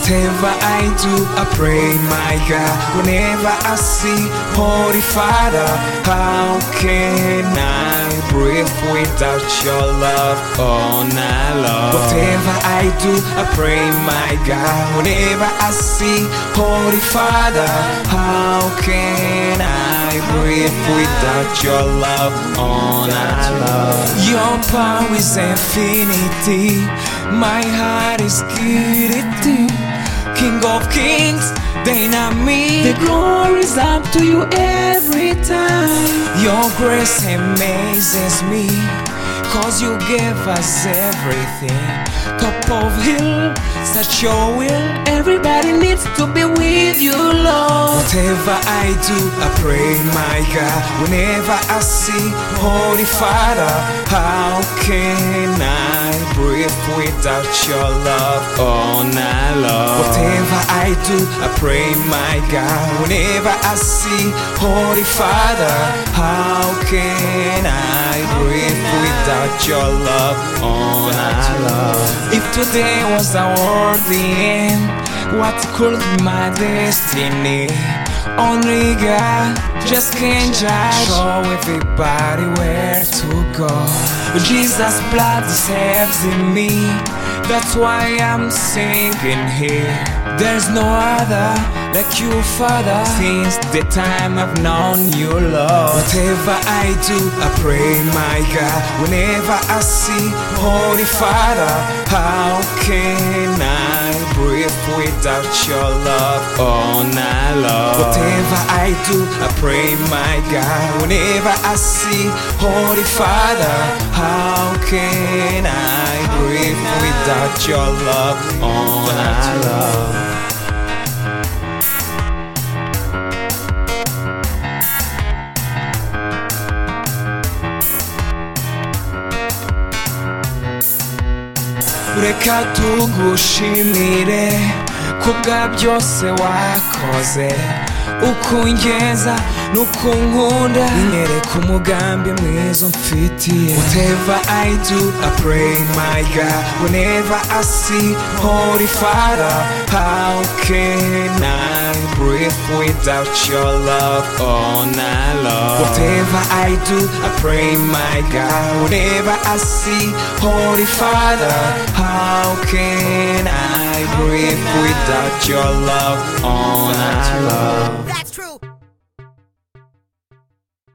Whatever I do, I pray, my God. Whenever I see Holy Father, how can I breathe without your love? Oh, my Lord. Whatever I do, I pray, my God. Whenever I see Holy Father, how can I breathe without your love? Oh, my Lord. Your power is infinity. My heart is giddy. King of kings, dynamic. The glory is up to you every time. Your grace amazes me, 'cause you gave us everything. Top of hill, such your will. Everybody needs to be with you, Lord. Whatever I do, I pray, my God. Whenever I see Holy Father, how can I breathe without your love? Oh, my Lord. Whatever I do, I pray, my God. Whenever I see Holy Father, how can I breathe without your love? Oh, my Lord. If today was a worldly end, what could be my destiny? Only God just can judge. Show everybody where to go. Jesus' blood saves in me. That's why I'm singing here. There's no other like you, Father. Since the time I've known you, Lord. Whatever I do, I pray, my God. Whenever I see Holy Father, how can I breathe without your love? Oh, my Lord. Whatever I do, I pray, my God. Whenever I see Holy Father, how can I breathe without your love? Oh, my Lord. Reka tugushimire kubwa byose wakoze, uko ungeza nuko unkunda, inyereka umugambi mwiza umfitiye. Whatever I do, I pray, my God. Whenever I see Holy Father, how can I breathe without your love? Oh, my Lord. Whatever I do, I pray, my God. Whenever I see Holy Father, how can I breathe without your love? Oh, my Lord.